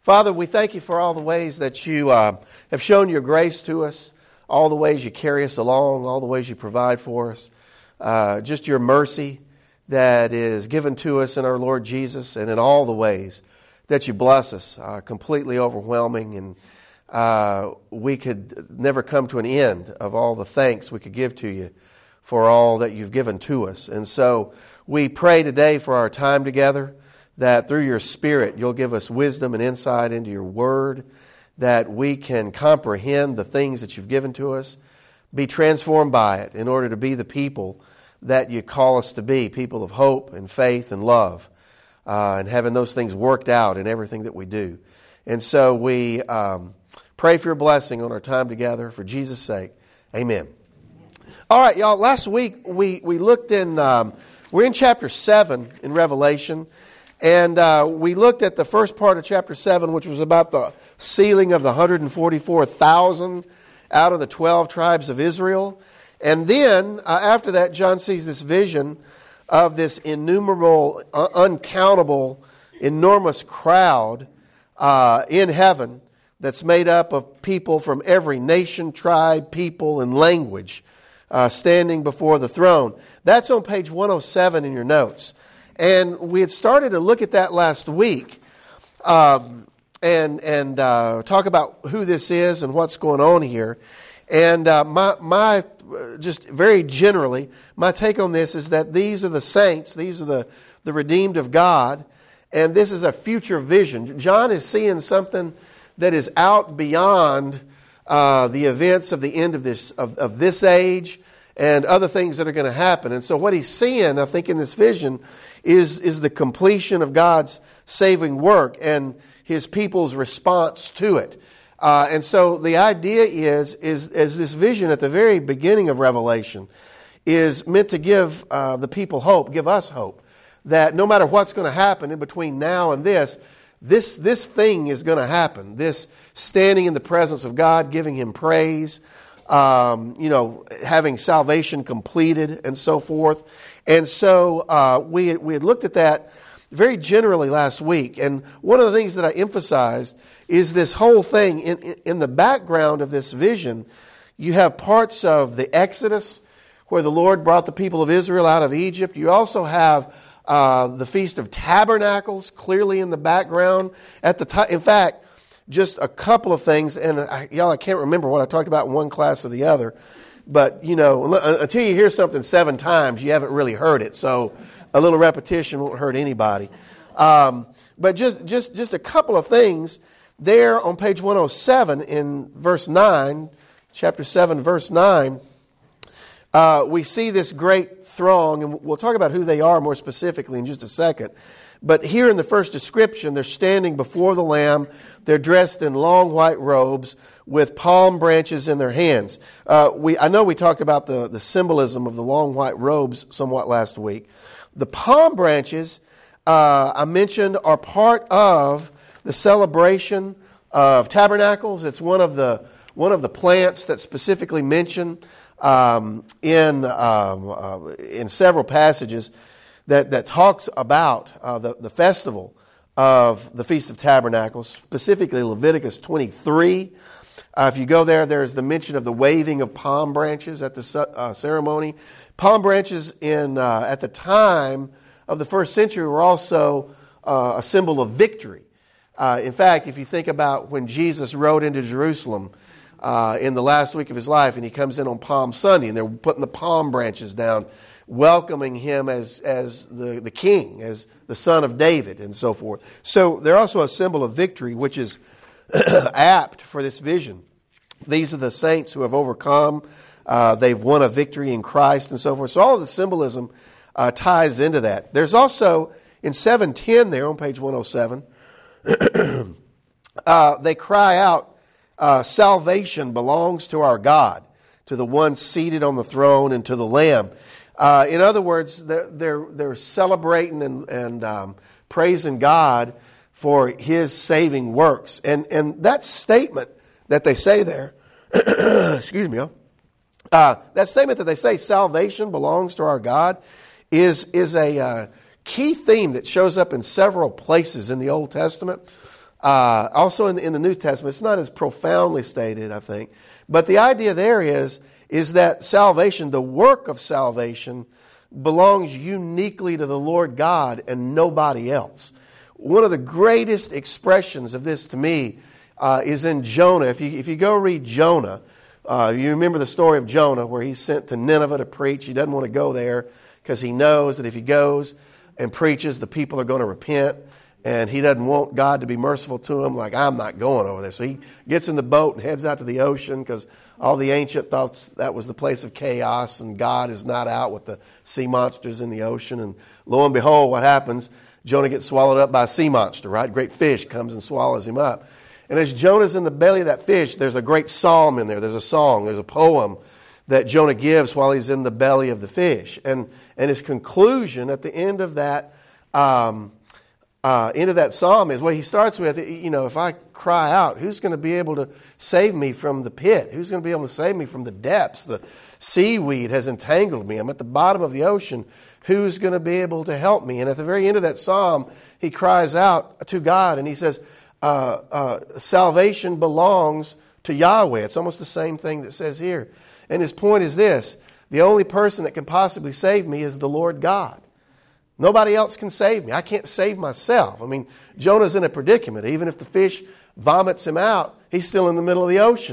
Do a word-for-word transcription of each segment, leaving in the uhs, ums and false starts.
Father, we thank you for all the ways that you uh, have shown your grace to us, all the ways you carry us along, all the ways you provide for us. Uh, just your mercy that is given to us in our Lord Jesus, and in all the ways that you bless us, uh, completely overwhelming, and uh, we could never come to an end of all the thanks we could give to you for all that you've given to us. And so we pray today for our time together, that through your Spirit you'll give us wisdom and insight into your Word, that we can comprehend the things that you've given to us, be transformed by it in order to be the people that you call us to be, people of hope and faith and love, uh, and having those things worked out in everything that we do. And so we um, pray for your blessing on our time together. For Jesus' sake, amen. All right, y'all, last week we, we looked in, um, we're in chapter seven in Revelation, and uh, we looked at the first part of chapter seven, which was about the sealing of the one hundred forty-four thousand out of the twelve tribes of Israel. And then, uh, after that, John sees this vision of this innumerable, uh, uncountable, enormous crowd uh, in heaven that's made up of people from every nation, tribe, people, and language uh, standing before the throne. That's on page one oh seven in your notes. And we had started to look at that last week um, and and uh, talk about who this is and what's going on here. And uh, my my just very generally, my take on this is that these are the saints, these are the, the redeemed of God, and this is a future vision. John is seeing something that is out beyond uh, the events of the end of this of, of this age and other things that are going to happen. And so what he's seeing, I think, in this vision is, is the completion of God's saving work and His people's response to it. Uh, and so the idea is, is, is this vision at the very beginning of Revelation is meant to give uh, the people hope, give us hope, that no matter what's going to happen in between now and this, this, this thing is going to happen. This standing in the presence of God, giving Him praise, um, you know, having salvation completed and so forth. And so uh, we, we had looked at that very generally last week. And one of the things that I emphasized is this whole thing. In, in the background of this vision, you have parts of the Exodus, where the Lord brought the people of Israel out of Egypt. You also have uh, the Feast of Tabernacles clearly in the background. At the time, in fact, just a couple of things, and I, y'all, I can't remember what I talked about in one class or the other. But, you know, until you hear something seven times, you haven't really heard it. So a little repetition won't hurt anybody. Um, but just, just, just a couple of things there on page one oh seven in verse nine, chapter seven, verse nine, uh, we see this great throng, and we'll talk about who they are more specifically in just a second. But here in the first description, they're standing before the Lamb. They're dressed in long white robes with palm branches in their hands. Uh, we I know we talked about the, the symbolism of the long white robes somewhat last week. The palm branches, uh, I mentioned, are part of the celebration of tabernacles. It's one of the one of the plants that's specifically mentioned um, in um, uh, in several passages that that talks about uh, the the festival of the Feast of Tabernacles, specifically Leviticus twenty-three. Uh, if you go there, there's the mention of the waving of palm branches at the uh, ceremony. Palm branches in uh, at the time of the first century were also uh, a symbol of victory. Uh, in fact, if you think about when Jesus rode into Jerusalem uh, in the last week of His life, and He comes in on Palm Sunday, and they're putting the palm branches down, welcoming Him as as the, the King, as the Son of David, and so forth. So they're also a symbol of victory, which is apt for this vision. These are the saints who have overcome. Uh, they've won a victory in Christ and so forth. So all of the symbolism uh, ties into that. There's also, in seven ten there on page one oh seven, uh, they cry out, uh, salvation belongs to our God, to the one seated on the throne and to the Lamb. Uh, in other words, they're, they're, they're celebrating and, and um, praising God for His saving works. And, and that statement that they say there, excuse me, uh, that statement that they say salvation belongs to our God is, is a uh, key theme that shows up in several places in the Old Testament. Uh, also in, in the New Testament, it's not as profoundly stated, I think. But the idea there is, is that salvation, the work of salvation, belongs uniquely to the Lord God and nobody else. One of the greatest expressions of this to me uh, is in Jonah. If you, if you go read Jonah, uh, you remember the story of Jonah where he's sent to Nineveh to preach. He doesn't want to go there because he knows that if he goes and preaches, the people are going to repent. And he doesn't want God to be merciful to him, like, I'm not going over there. So he gets in the boat and heads out to the ocean because all the ancient thought that was the place of chaos and God is not out with the sea monsters in the ocean. And lo and behold, what happens? Jonah gets swallowed up by a sea monster, right? A great fish comes and swallows him up. And as Jonah's in the belly of that fish, there's a great psalm in there. There's a song, there's a poem that Jonah gives while he's in the belly of the fish. And, and his conclusion at the end of that um Uh, into that psalm is what he starts with, you know, if I cry out, who's going to be able to save me from the pit? Who's going to be able to save me from the depths? The seaweed has entangled me. I'm at the bottom of the ocean. Who's going to be able to help me? And at the very end of that psalm, he cries out to God and he says, uh, uh, salvation belongs to Yahweh. It's almost the same thing that says here. And his point is this: the only person that can possibly save me is the Lord God. Nobody else can save me. I can't save myself. I mean, Jonah's in a predicament. Even if the fish vomits him out, he's still in the middle of the ocean.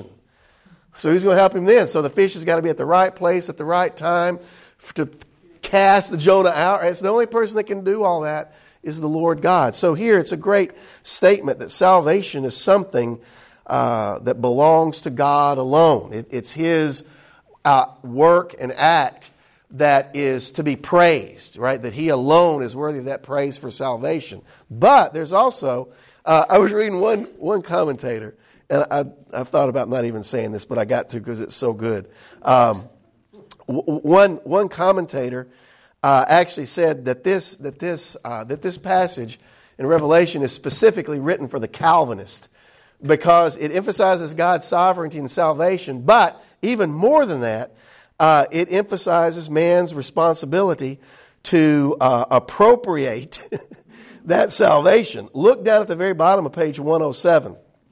So who's going to help him then? So the fish has got to be at the right place at the right time to cast Jonah out. It's the only person that can do all that is the Lord God. So here it's a great statement that salvation is something uh, that belongs to God alone. It, it's His uh, work and act that is to be praised, right? That He alone is worthy of that praise for salvation. But there's also, uh, I was reading one one commentator, and I, I've thought about not even saying this, but I got to because it's so good. Um, w- one one commentator uh, actually said that this that this uh, that this passage in Revelation is specifically written for the Calvinist because it emphasizes God's sovereignty and salvation, but even more than that, Uh, it emphasizes man's responsibility to uh, appropriate that salvation. Look down at the very bottom of page one oh seven.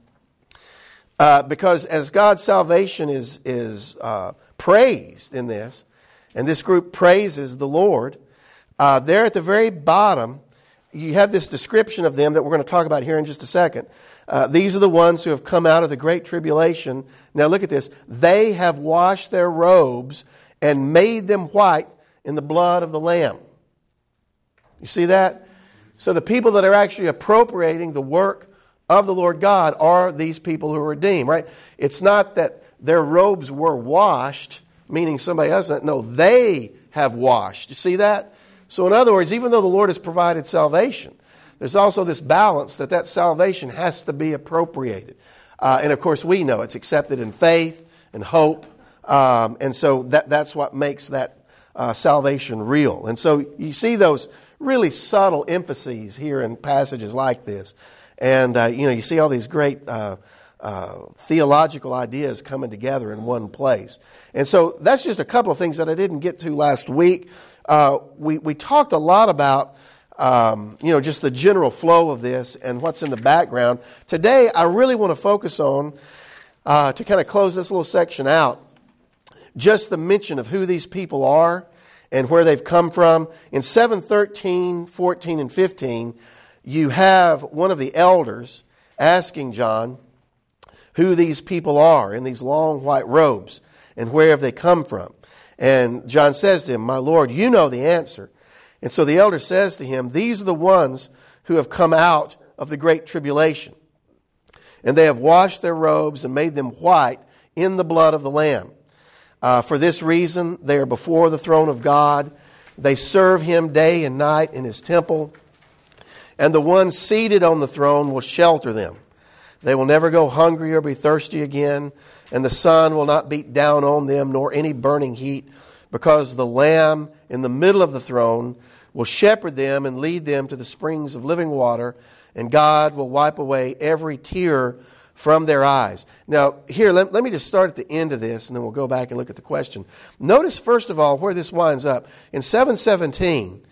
Uh, because as God's salvation is, is uh, praised in this, and this group praises the Lord, uh, there at the very bottom, you have this description of them that we're going to talk about here in just a second. Uh, these are the ones who have come out of the great tribulation. Now look at this. They have washed their robes and made them white in the blood of the Lamb. You see that? So the people that are actually appropriating the work of the Lord God are these people who are redeemed, right? It's not that their robes were washed, meaning somebody else. No, they have washed. You see that? So in other words, even though the Lord has provided salvation, there's also this balance that that salvation has to be appropriated. Uh, and of course we know it's accepted in faith and hope. Um, and so that that's what makes that uh, salvation real. And so you see those really subtle emphases here in passages like this. And, uh, you know, you see all these great uh, uh, theological ideas coming together in one place. And so that's just a couple of things that I didn't get to last week. Uh, we, we talked a lot about Um, you know, just the general flow of this and what's in the background. Today, I really want to focus on, uh, to kind of close this little section out, just the mention of who these people are and where they've come from. In seven thirteen, fourteen, and fifteen, you have one of the elders asking John who these people are in these long white robes and where have they come from. And John says to him, "My Lord, you know the answer." And so the elder says to him, "These are the ones who have come out of the great tribulation. And they have washed their robes and made them white in the blood of the Lamb. Uh, for this reason, they are before the throne of God. They serve Him day and night in His temple. And the one seated on the throne will shelter them. They will never go hungry or be thirsty again. And the sun will not beat down on them, nor any burning heat. Because the Lamb in the middle of the throne will shepherd them and lead them to the springs of living water, and God will wipe away every tear from their eyes." Now, here, let, let me just start at the end of this, and then we'll go back and look at the question. Notice, first of all, where this winds up. In seven seventeen,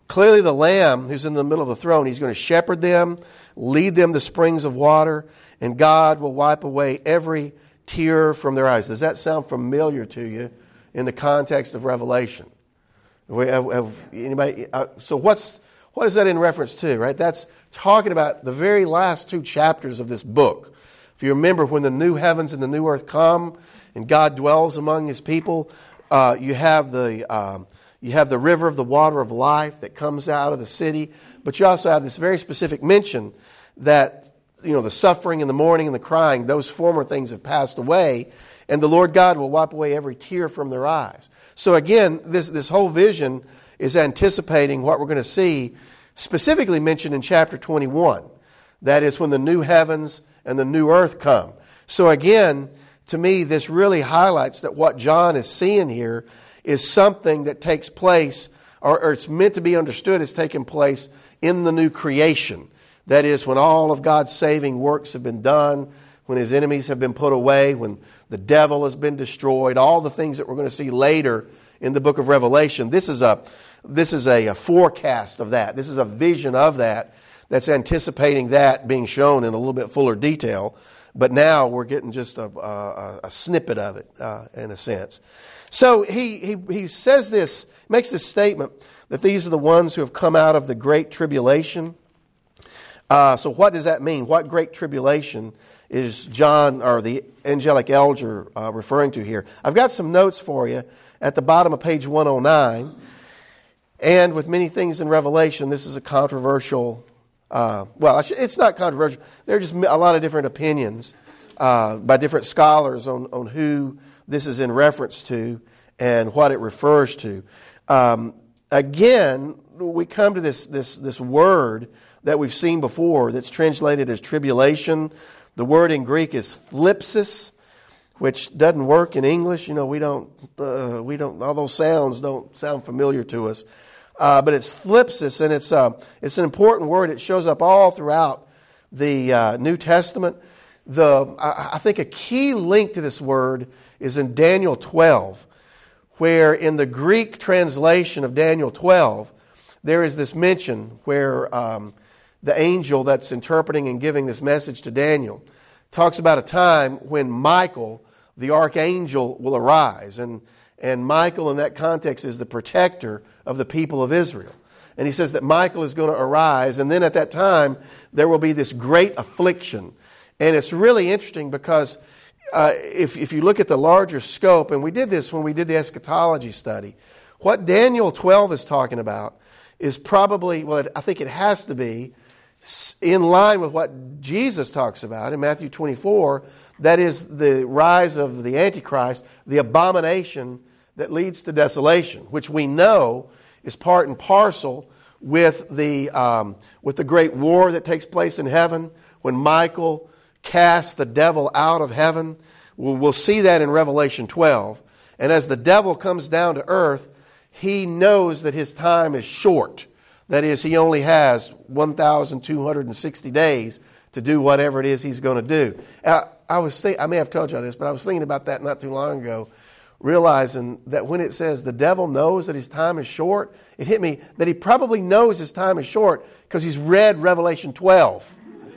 Clearly the Lamb who's in the middle of the throne, he's going to shepherd them, lead them to springs of water, and God will wipe away every tear from their eyes. Does that sound familiar to you in the context of Revelation? Have, have anybody? Uh, so what's what is that in reference to? Right, that's talking about the very last two chapters of this book. If you remember, when the new heavens and the new earth come, and God dwells among His people, uh, you have the um, you have the river of the water of life that comes out of the city, but you also have this very specific mention that, you know, the suffering and the mourning and the crying, those former things have passed away, and the Lord God will wipe away every tear from their eyes. So again, this, this whole vision is anticipating what we're going to see specifically mentioned in chapter twenty-one. That is when the new heavens and the new earth come. So again, to me, this really highlights that what John is seeing here is something that takes place, or, or it's meant to be understood as taking place in the new creation. That is, when all of God's saving works have been done, when His enemies have been put away, when the devil has been destroyed, all the things that we're going to see later in the book of Revelation. This is a this is a, a forecast of that. This is a vision of that that's anticipating that being shown in a little bit fuller detail. But now we're getting just a, a, a snippet of it, uh, in a sense. So he, he he says this, makes this statement that these are the ones who have come out of the great tribulation. Uh, so what does that mean? What great tribulation is John, or the angelic elder, uh, referring to here? I've got some notes for you at the bottom of page one oh nine. And with many things in Revelation, this is a controversial, uh, well, it's not controversial. There are just a lot of different opinions uh, by different scholars on, on who this is in reference to and what it refers to. Um, again, we come to this, this, this word that we've seen before that's translated as tribulation. The word in Greek is thlipsis, which doesn't work in English. You know, we don't, uh, we don't, all those sounds don't sound familiar to us. Uh, but it's thlipsis, and it's uh, it's an important word. It shows up all throughout the uh, New Testament. The I, I think a key link to this word is in Daniel twelve, where in the Greek translation of Daniel twelve, there is this mention where um, the angel that's interpreting and giving this message to Daniel talks about a time when Michael, the archangel, will arise. And, and Michael in that context is the protector of the people of Israel. And he says that Michael is going to arise, and then at that time there will be this great affliction. And it's really interesting because uh, if, if you look at the larger scope, and we did this when we did the eschatology study, what Daniel twelve is talking about is probably, well, I think it has to be in line with what Jesus talks about in Matthew twenty-four, that is the rise of the Antichrist, the abomination that leads to desolation, which we know is part and parcel with the um, with the great war that takes place in heaven when Michael casts the devil out of heaven. We'll, we'll see that in Revelation twelve. And as the devil comes down to earth, he knows that his time is short. That is, he only has one thousand two hundred sixty days to do whatever it is he's going to do. I, I was think, I may have told you this, but I was thinking about that not too long ago, realizing that when it says the devil knows that his time is short, it hit me that he probably knows his time is short because he's read Revelation twelve.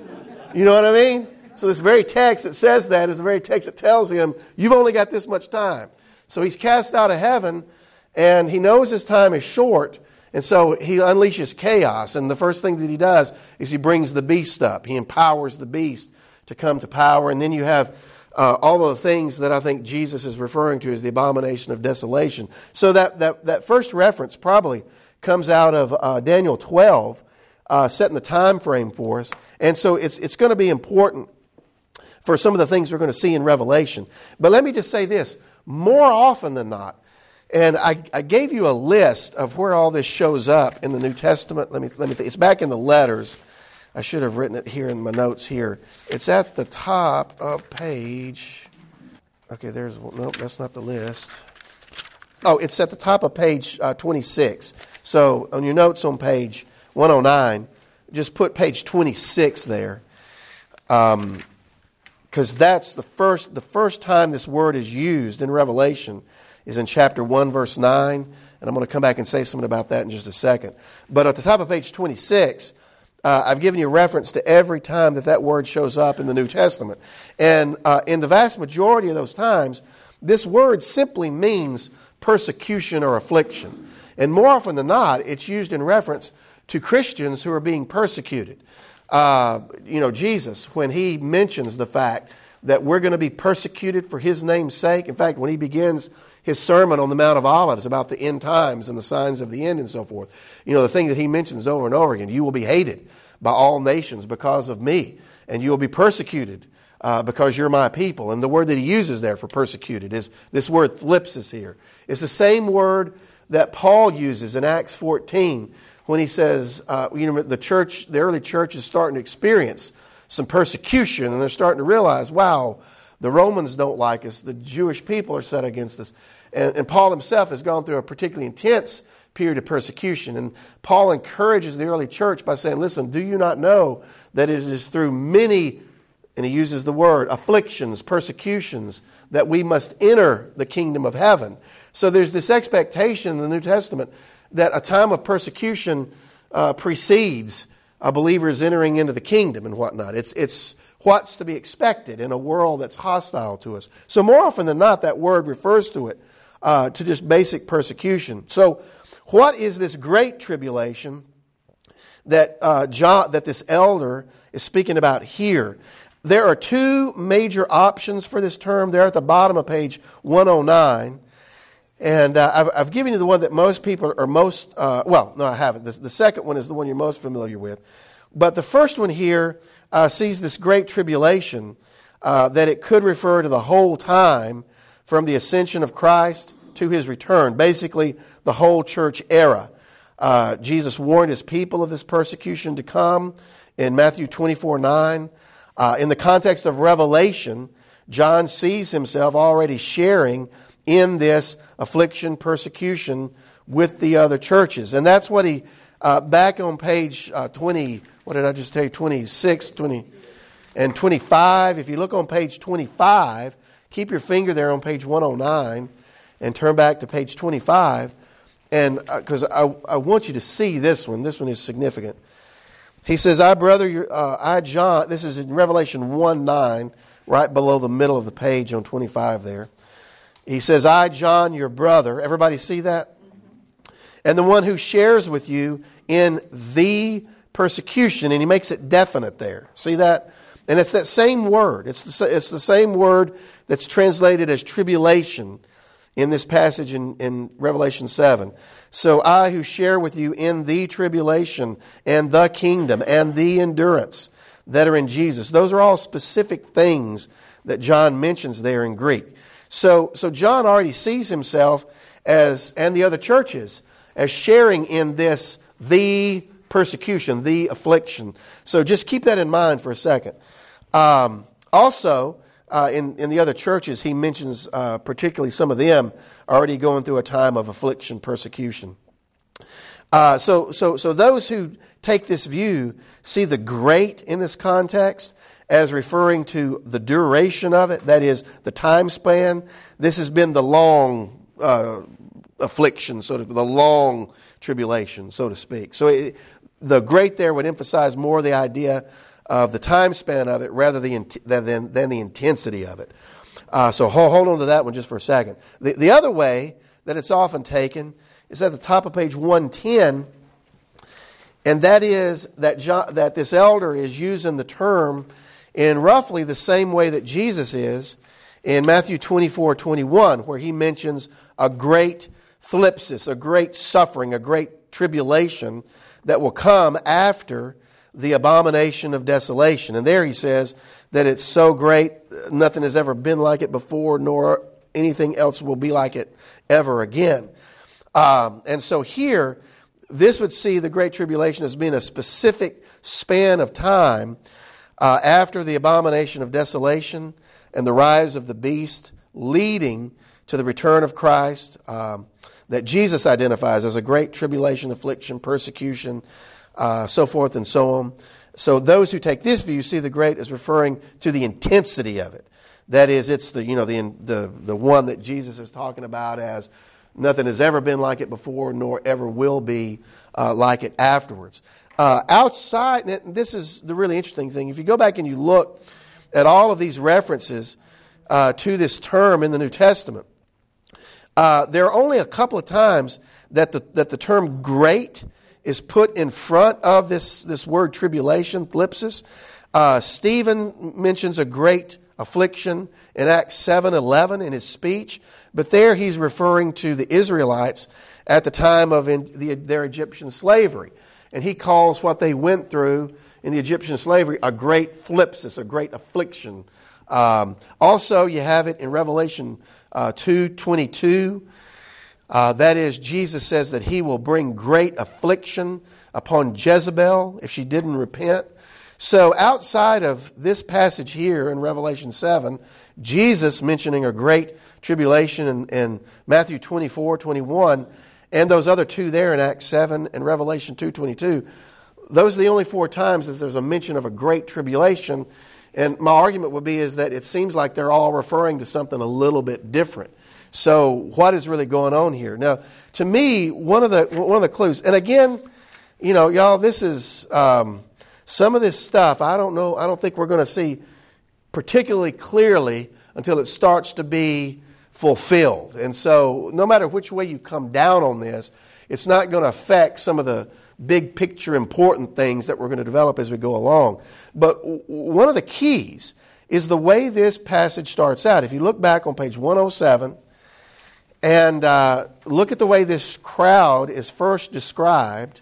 You know what I mean? So this very text that says that is the very text that tells him, you've only got this much time. So he's cast out of heaven, and he knows his time is short. And so he unleashes chaos, and the first thing that he does is he brings the beast up. He empowers the beast to come to power, and then you have uh, all of the things that I think Jesus is referring to as the abomination of desolation. So that that, that first reference probably comes out of uh, Daniel twelve, uh, setting the time frame for us. And so it's it's going to be important for some of the things we're going to see in Revelation. But let me just say this, more often than not, and I, I gave you a list of where all this shows up in the New Testament. Let me let me think. It's back in the letters. I should have written it here in my notes here. It's at the top of page. Okay, there's no. That's not the list. Oh, it's at the top of page uh, twenty-six. So on your notes on page one oh nine, just put page twenty-six there, um, because that's the first the first time this word is used in Revelation. is in chapter one, verse nine. And I'm going to come back and say something about that in just a second. But at the top of page twenty-six, uh, I've given you reference to every time that that word shows up in the New Testament. And uh, in the vast majority of those times, this word simply means persecution or affliction. And more often than not, it's used in reference to Christians who are being persecuted. Uh, you know, Jesus, when he mentions the fact that we're going to be persecuted for his name's sake. In fact, when he begins his sermon on the Mount of Olives about the end times and the signs of the end and so forth, you know, the thing that he mentions over and over again, you will be hated by all nations because of me, and you will be persecuted uh, because you're my people. And the word that he uses there for persecuted is this word thlipsis here. It's the same word that Paul uses in Acts fourteen when he says, uh, you know, the church, the early church is starting to experience some persecution, and they're starting to realize, wow, the Romans don't like us, the Jewish people are set against us. And, and Paul himself has gone through a particularly intense period of persecution. And Paul encourages the early church by saying, listen, do you not know that it is through many, and he uses the word, afflictions, persecutions, that we must enter the kingdom of heaven. So there's this expectation in the New Testament that a time of persecution uh, precedes a believer's entering into the kingdom and whatnot. It's it's what's to be expected in a world that's hostile to us. So more often than not, that word refers to it, uh, to just basic persecution. So what is this great tribulation that uh, John, that this elder is speaking about here? There are two major options for this term. They're at the bottom of page one oh nine. And uh, I've, I've given you the one that most people are most, uh, well, no, I haven't. The, the second one is the one you're most familiar with. But the first one here uh, sees this great tribulation, uh, that it could refer to the whole time from the ascension of Christ to his return. Basically, the whole church era. Uh, Jesus warned his people of this persecution to come in Matthew twenty-four nine. Uh, in the context of Revelation, John sees himself already sharing in this affliction, persecution with the other churches. And that's what he, uh, back on page uh, twenty, what did I just tell you, twenty-six, twenty, and twenty-five. If you look on page twenty-five, keep your finger there on page one oh nine and turn back to page twenty-five. And because uh, I, I want you to see this one. This one is significant. He says, I, brother, uh, I, John, this is in Revelation one nine, right below the middle of the page on twenty-five there. He says, I, John, your brother. Everybody see that? And the one who shares with you in the persecution. And he makes it definite there. See that? And it's that same word. It's the, it's the same word that's translated as tribulation in this passage in, in Revelation seven. So I who share with you in the tribulation and the kingdom and the endurance that are in Jesus. Those are all specific things that John mentions there in Greek. So, so John already sees himself as, and the other churches, as sharing in this, the persecution, the affliction. So just keep that in mind for a second. Um, also, uh, in, in the other churches, he mentions uh, particularly some of them already going through a time of affliction, persecution. Uh, so, so, so those who take this view see the great in this context as referring to the duration of it, that is, the time span. This has been the long uh, affliction, so to, the long tribulation, so to speak. So it, the great there would emphasize more the idea of the time span of it rather than, than, than the intensity of it. Uh, so hold, hold on to that one just for a second. The, the other way that it's often taken is at the top of page one ten, and that is that, John, that this elder is using the term in roughly the same way that Jesus is in Matthew twenty-four twenty-one, where he mentions a great thlipsis, a great suffering, a great tribulation that will come after the abomination of desolation. And there he says that it's so great, nothing has ever been like it before, nor anything else will be like it ever again. Um, and so here, this would see the Great Tribulation as being a specific span of time uh, after the abomination of desolation and the rise of the beast, leading to the return of Christ, um, that Jesus identifies as a great tribulation, affliction, persecution, uh, so forth and so on. So those who take this view see the great as referring to the intensity of it, That is, it's the you know the the the one that Jesus is talking about as nothing has ever been like it before, nor ever will be uh, like it afterwards. Uh, outside, and this is the really interesting thing. If you go back and you look at all of these references uh, to this term in the New Testament, uh, there are only a couple of times that the that the term "great" is put in front of this this word tribulation, thlipsis. Uh, Stephen mentions a great affliction in Acts seven eleven in his speech, but there he's referring to the Israelites at the time of in the, their Egyptian slavery. And he calls what they went through in the Egyptian slavery a great thlipsis, a great affliction. Um, also, you have it in Revelation uh, two twenty-two. Uh, that is, Jesus says that he will bring great affliction upon Jezebel if she didn't repent. So outside of this passage here in Revelation seven, Jesus mentioning a great tribulation in, in Matthew twenty-four twenty-one, and those other two there in Acts seven and Revelation two twenty-two, those are the only four times that there's a mention of a great tribulation. And my argument would be is that it seems like they're all referring to something a little bit different. So what is really going on here? Now, to me, one of the one of the clues, and again, you know, y'all, this is um, some of this stuff. I don't know. I don't think we're going to see particularly clearly until it starts to be fulfilled. And so, no matter which way you come down on this, it's not going to affect some of the big picture important things that we're going to develop as we go along. But one of the keys is the way this passage starts out. If you look back on page one oh seven and uh, look at the way this crowd is first described,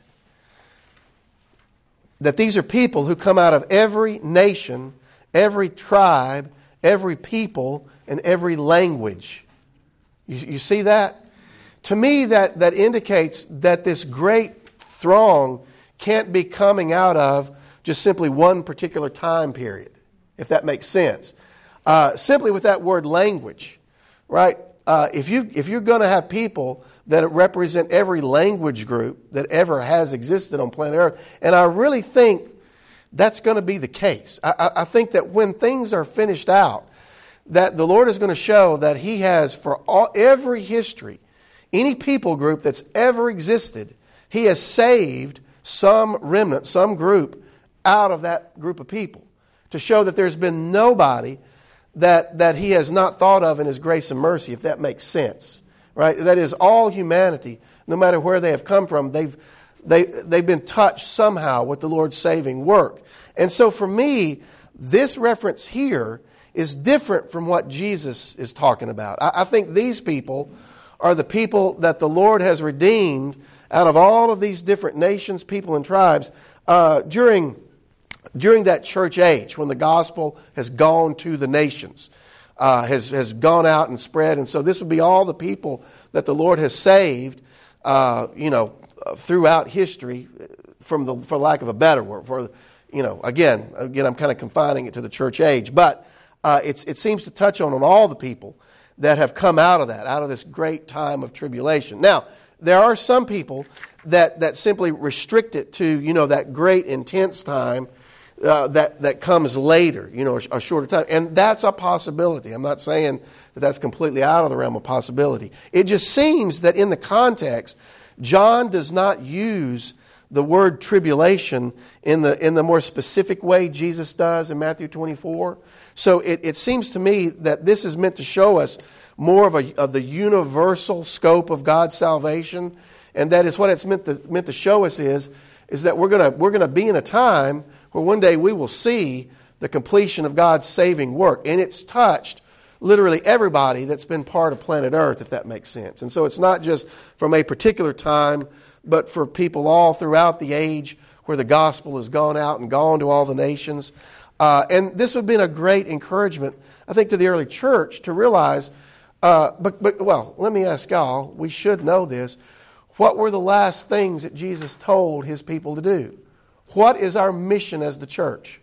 that these are people who come out of every nation, every tribe, every people, and every language. You, you see that? To me, that, that indicates that this great throng can't be coming out of just simply one particular time period, if that makes sense. Uh, simply with that word language, right? Uh, if you if you're going to have people that represent every language group that ever has existed on planet Earth, and I really think that's going to be the case. I, I, I think that when things are finished out, that the Lord is going to show that He has for all every history, any people group that's ever existed, He has saved some remnant, some group out of that group of people to show that there's been nobody that, that He has not thought of in His grace and mercy, if that makes sense. Right? That is, all humanity, no matter where they have come from, they've, they, they've been touched somehow with the Lord's saving work. And so for me, this reference here is different from what Jesus is talking about. I, I think these people are the people that the Lord has redeemed out of all of these different nations, people, and tribes uh, during, during that church age when the gospel has gone to the nations, uh, has, has gone out and spread. And so this would be all the people that the Lord has saved, uh, you know, throughout history, from the, for lack of a better word. For, you know, again, again, I'm kind of confining it to the church age, but uh, it's, it seems to touch on, on all the people that have come out of that, out of this great time of tribulation. Now, there are some people that, that simply restrict it to, you know, that great intense time uh, that, that comes later, you know, a, a shorter time. And that's a possibility. I'm not saying that that's completely out of the realm of possibility. It just seems that in the context, John does not use the word tribulation in the in the more specific way Jesus does in Matthew twenty-four. So it, it seems to me that this is meant to show us more of a of the universal scope of God's salvation, and that is what it's meant to meant to show us is is that we're gonna we're gonna be in a time where one day we will see the completion of God's saving work, and it's touched literally everybody that's been part of planet Earth, if that makes sense. And so it's not just from a particular time, but for people all throughout the age where the gospel has gone out and gone to all the nations. Uh, and this would have been a great encouragement, I think, to the early church to realize, uh, but, but well, let me ask y'all, we should know this. What were the last things that Jesus told His people to do? What is our mission as the church?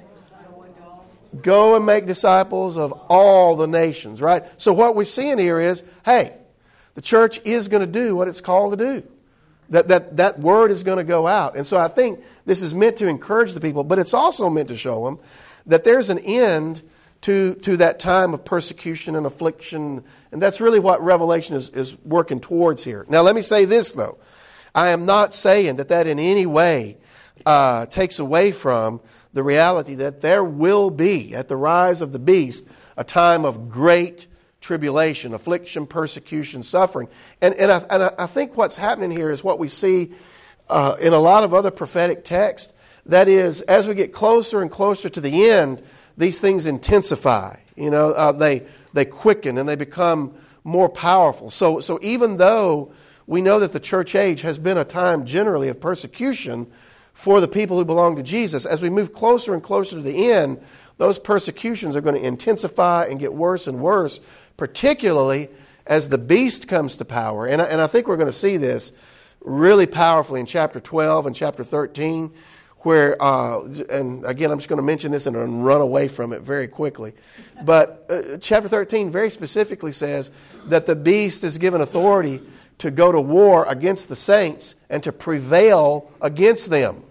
Go and make disciples of all the nations, right? So what we're seeing here is, hey, the church is going to do what it's called to do. That, that, that word is going to go out. And so I think this is meant to encourage the people, but it's also meant to show them that there's an end to, to that time of persecution and affliction. And that's really what Revelation is, is working towards here. Now, let me say this, though. I am not saying that that in any way uh, takes away from the reality that there will be, at the rise of the beast, a time of great tribulation, affliction, persecution, suffering. And, and, I, and I think what's happening here is what we see uh, in a lot of other prophetic texts. That is, as we get closer and closer to the end, these things intensify. You know, uh, they they quicken and they become more powerful. So, so even though we know that the church age has been a time generally of persecution for the people who belong to Jesus, as we move closer and closer to the end, those persecutions are going to intensify and get worse and worse, particularly as the beast comes to power. And I, and I think we're going to see this really powerfully in chapter twelve and chapter thirteen, where, uh, and again, I'm just going to mention this and run away from it very quickly. But uh, chapter thirteen very specifically says that the beast is given authority to go to war against the saints and to prevail against them.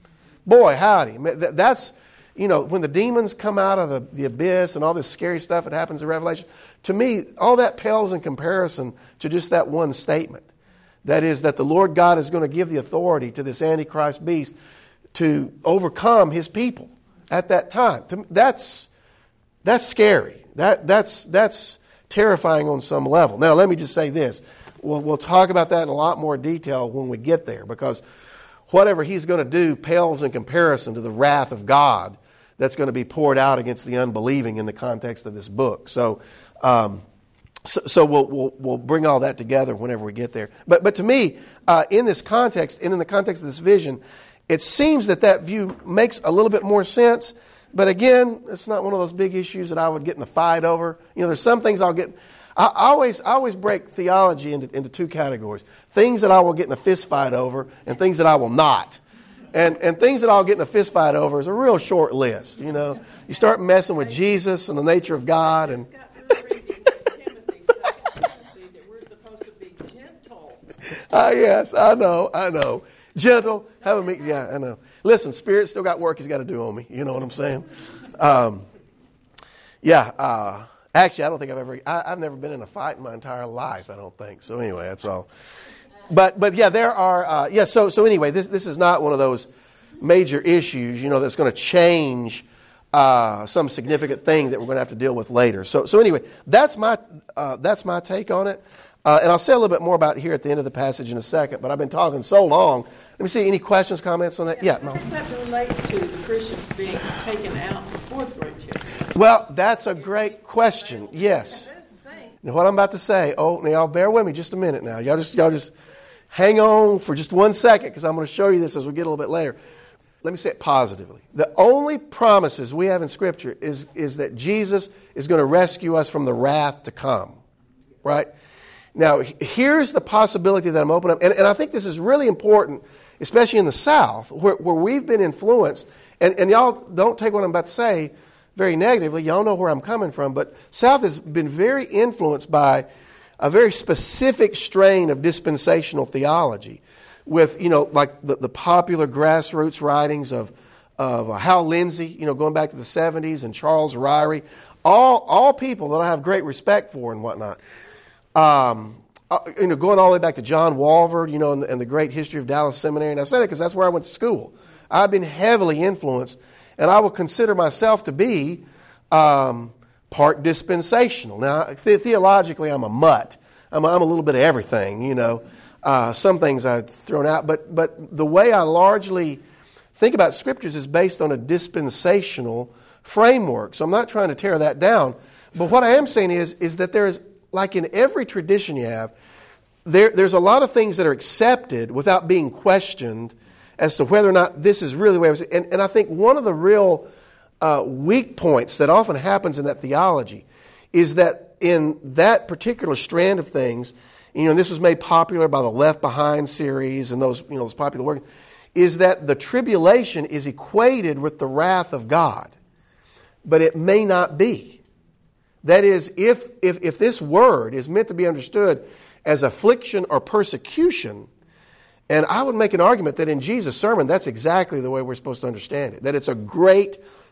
Boy, howdy. That's, you know, when the demons come out of the, the abyss and all this scary stuff that happens in Revelation, to me, all that pales in comparison to just that one statement. That is, that the Lord God is going to give the authority to this Antichrist beast to overcome his people at that time. That's that's scary. That that's that's terrifying on some level. Now, let me just say this. We'll, we'll talk about that in a lot more detail when we get there, because whatever he's going to do pales in comparison to the wrath of God that's going to be poured out against the unbelieving in the context of this book. So, um, so, so we'll, we'll we'll bring all that together whenever we get there. But but to me, uh, in this context, and in the context of this vision, it seems that that view makes a little bit more sense. But again, it's not one of those big issues that I would get in a fight over. You know, there's some things I'll get. I always I always break theology into, into two categories: things that I will get in a fist fight over, and things that I will not. And and things that I'll get in a fist fight over is a real short list. You know, you start messing with Jesus and the nature of God, and ah, yes, I know, I know. Gentle, have a meet. Yeah, I know. Listen, Spirit still got work he's got to do on me. You know what I'm saying? Um, yeah. Uh, actually, I don't think I've ever. I, I've never been in a fight in my entire life. I don't think. So anyway, that's all. But but yeah, there are. Uh, yeah. So so anyway, this this is not one of those major issues, you know, that's going to change uh, some significant thing that we're going to have to deal with later. So so anyway, that's my uh, that's my take on it. Uh, and I'll say a little bit more about it here at the end of the passage in a second, but I've been talking so long. Let me see, any questions, comments on that? Yeah. yeah How does that relate to the Christians being taken out in the fourth great chapter? Well, that's a great question. Yes. Now, what I'm about to say, oh, now y'all bear with me just a minute now. Y'all just, y'all just hang on for just one second, because I'm going to show you this as we get a little bit later. Let me say it positively. The only promises we have in Scripture is, is that Jesus is going to rescue us from the wrath to come. Right? Now, here's the possibility that I'm opening up, and, and I think this is really important, especially in the South, where, where we've been influenced, and, and y'all don't take what I'm about to say very negatively. Y'all know where I'm coming from, but South has been very influenced by a very specific strain of dispensational theology with, you know, like the, the popular grassroots writings of, of Hal Lindsey, you know, going back to the seventies, and Charles Ryrie, all, all people that I have great respect for and whatnot. Um, uh, you know, going all the way back to John Walvoord, you know, and the, and the great history of Dallas Seminary. And I say that because that's where I went to school. I've been heavily influenced, and I will consider myself to be um, part dispensational. Now, the- theologically, I'm a mutt. I'm a, I'm a little bit of everything, you know. Uh, some things I've thrown out, but but the way I largely think about Scriptures is based on a dispensational framework. So I'm not trying to tear that down. But what I am saying is, is that there is, like in every tradition you have, there, there's a lot of things that are accepted without being questioned as to whether or not this is really the way it was. And, and I think one of the real uh, weak points that often happens in that theology is that in that particular strand of things, you know, and this was made popular by the Left Behind series and those, you know, those popular works, is that the tribulation is equated with the wrath of God. But it may not be. That is, if, if if this word is meant to be understood as affliction or persecution, and I would make an argument that in Jesus' sermon, that's exactly the way we're supposed to understand it, that it's a great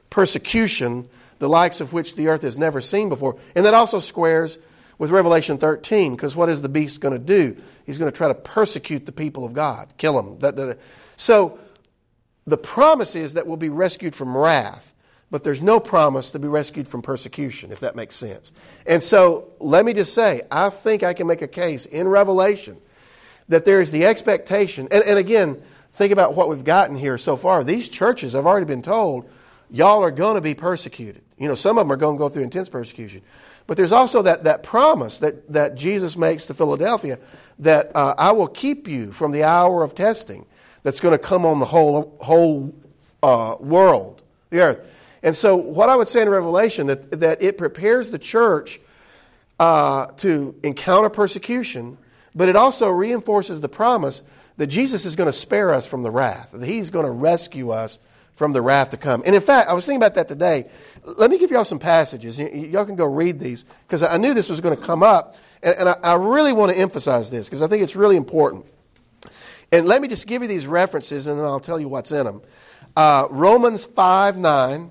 persecution, the likes of which the earth has never seen before. And that also squares with Revelation thirteen, because what is the beast going to do? He's going to try to persecute the people of God, kill them. That, that, so the promise is that we'll be rescued from wrath, but there's no promise to be rescued from persecution, if that makes sense. And so let me just say, I think I can make a case in Revelation that there is the expectation, and, and again, think about what we've gotten here so far. These churches have already been told, y'all are going to be persecuted. You know, some of them are going to go through intense persecution. But there's also that, that promise that, that Jesus makes to Philadelphia that uh, I will keep you from the hour of testing that's going to come on the whole whole uh, world, the earth. And so what I would say in Revelation, that, that it prepares the church uh, to encounter persecution, but it also reinforces the promise that Jesus is going to spare us from the wrath, that He's going to rescue us from the wrath to come. And in fact, I was thinking about that today. Let me give y'all some passages. Y- y'all can go read these, because I knew this was going to come up. And, and I, I really want to emphasize this, because I think it's really important. And let me just give you these references, and then I'll tell you what's in them. Uh, Romans five nine.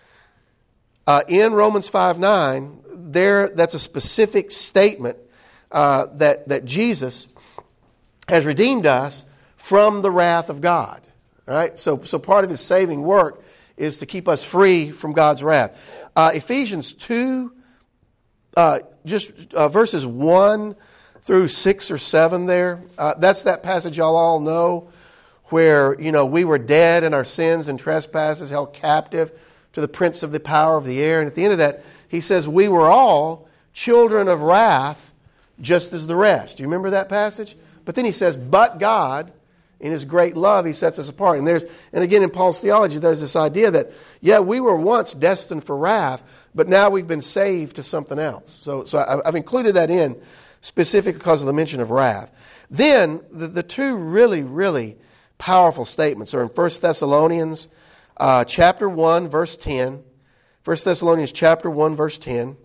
Uh, in Romans five nine, there that's a specific statement uh, that, that Jesus has redeemed us from the wrath of God. All right, so so part of His saving work is to keep us free from God's wrath. Uh, Ephesians two, uh, just uh, verses one through six or seven there. Uh, that's that passage y'all all know, where you know we were dead in our sins and trespasses, held captive to the prince of the power of the air. And at the end of that, he says, we were all children of wrath, just as the rest. Do you remember that passage? But then he says, but God, in His great love, He sets us apart. And there's, and again, in Paul's theology, there's this idea that, yeah, we were once destined for wrath, but now we've been saved to something else. So, so I've included that in specifically because of the mention of wrath. Then, the, the two really, really powerful statements are in First Thessalonians uh, chapter one, verse ten. First Thessalonians chapter one, verse ten.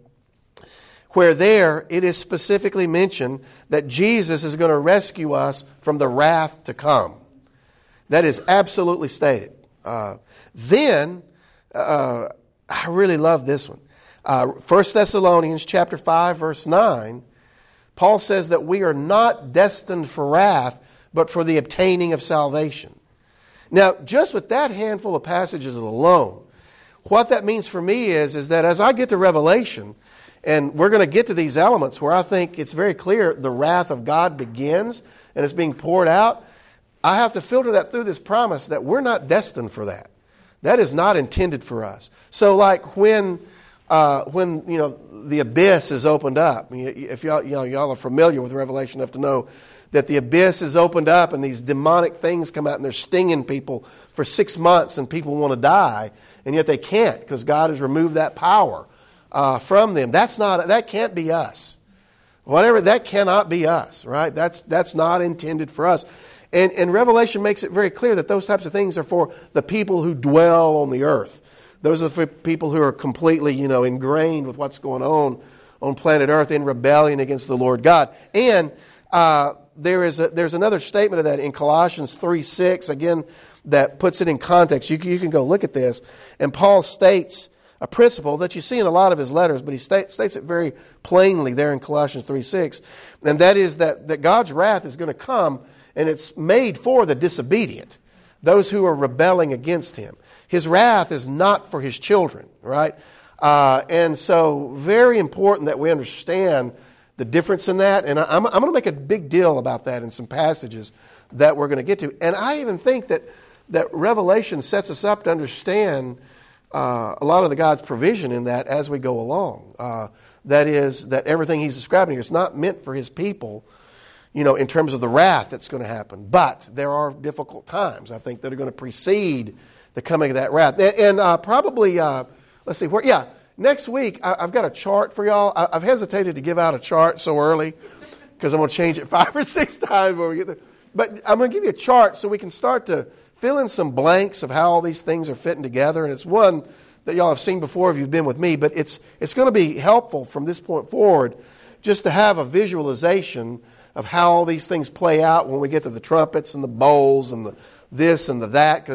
Where there it is specifically mentioned that Jesus is going to rescue us from the wrath to come. That is absolutely stated. Uh, then, uh, I really love this one. Uh, First Thessalonians chapter five, verse nine, Paul says that we are not destined for wrath, but for the obtaining of salvation. Now, just with that handful of passages alone, what that means for me is, is that as I get to Revelation, and we're going to get to these elements where I think it's very clear the wrath of God begins and it's being poured out, I have to filter that through this promise that we're not destined for that. That is not intended for us. So like when uh, when you know the abyss is opened up, if y'all, you know, y'all are familiar with Revelation enough to know that the abyss is opened up and these demonic things come out and they're stinging people for six months and people want to die, and yet they can't because God has removed that power Uh, from them. That's not. That can't be us. Whatever, that cannot be us, right? That's that's not intended for us. And, and Revelation makes it very clear that those types of things are for the people who dwell on the earth. Those are the people who are completely, you know, ingrained with what's going on on planet Earth in rebellion against the Lord God. And uh, there is a, there's another statement of that in Colossians three six, again, that puts it in context. You can, you can go look at this. And Paul states a principle that you see in a lot of his letters, but he states, states it very plainly there in Colossians three six. And that is that, that God's wrath is going to come, and it's made for the disobedient, those who are rebelling against Him. His wrath is not for His children, right? Uh, and so very important that we understand the difference in that. And I, I'm, I'm going to make a big deal about that in some passages that we're going to get to. And I even think that, that Revelation sets us up to understand Uh, a lot of the God's provision in that as we go along. Uh, that is, that everything He's describing here is not meant for His people, you know, in terms of the wrath that's going to happen. But there are difficult times, I think, that are going to precede the coming of that wrath. And, and uh, probably, uh, let's see, where, yeah, next week I, I've got a chart for y'all. I, I've hesitated to give out a chart so early because I'm going to change it five or six times before we get there. But I'm going to give you a chart so we can start to fill in some blanks of how all these things are fitting together. And it's one that y'all have seen before if you've been with me, but it's it's going to be helpful from this point forward just to have a visualization of how all these things play out when we get to the trumpets and the bowls and the this and the that. Because,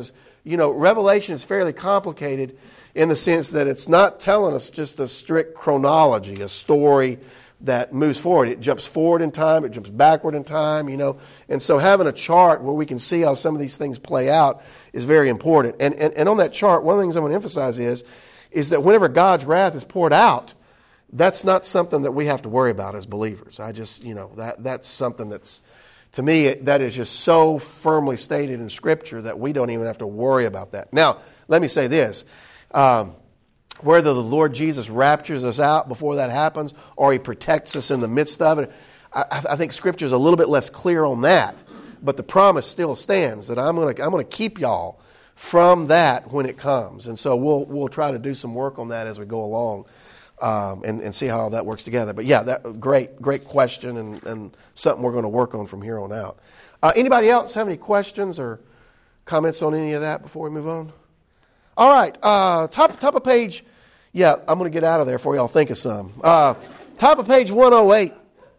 you know, Revelation is fairly complicated in the sense that it's not telling us just a strict chronology, a story that moves forward. It jumps forward in time, it jumps backward in time, you know. And so having a chart where we can see how some of these things play out is very important. And, and, and on that chart, one of the things I want to emphasize is, is that whenever God's wrath is poured out, that's not something that we have to worry about as believers. I just, you know, that that's something that's, to me, that is just so firmly stated in Scripture that we don't even have to worry about that. Now, let me say this. Um, whether the Lord Jesus raptures us out before that happens or He protects us in the midst of it, I, I think Scripture is a little bit less clear on that. But the promise still stands that I'm going to I'm going to keep y'all from that when it comes. And so we'll we'll try to do some work on that as we go along. Um, and, and see how all that works together. But yeah, that great, great question, and, and something we're going to work on from here on out. Uh, anybody else have any questions or comments on any of that before we move on? All right, uh, top top of page. Yeah, I'm going to get out of there before y'all think of some. Uh, top of page one oh eight.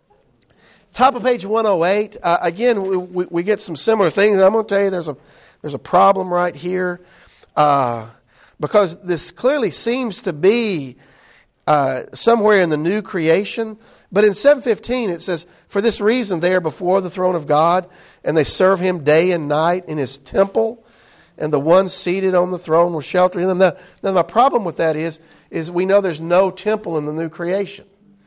Top of page one oh eight. Uh, again, we, we, we get some similar things. I'm going to tell you there's a there's a problem right here uh, because this clearly seems to be Uh, somewhere in the new creation. But in seven fifteen it says, for this reason they are before the throne of God, and they serve Him day and night in His temple, and the one seated on the throne will shelter them. Now, now the problem with that is, is we know there's no temple in the new creation.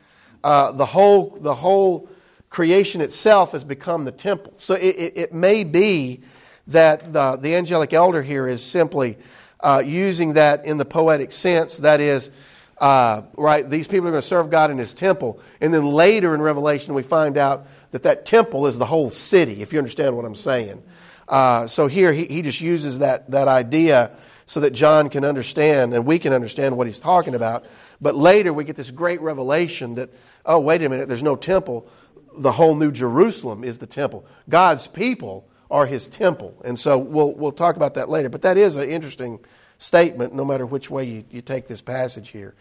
Uh, the whole the whole creation itself has become the temple. So it, it, it may be that the, the angelic elder here is simply uh, using that in the poetic sense, that is, Uh, right, these people are going to serve God in His temple. And then later in Revelation we find out that that temple is the whole city, if you understand what I'm saying. Uh, so here he, he just uses that, that idea so that John can understand and we can understand what he's talking about. But later we get this great revelation that, oh, wait a minute, there's no temple. The whole New Jerusalem is the temple. God's people are His temple. And so we'll we'll talk about that later. But that is an interesting statement, no matter which way you, you take this passage here.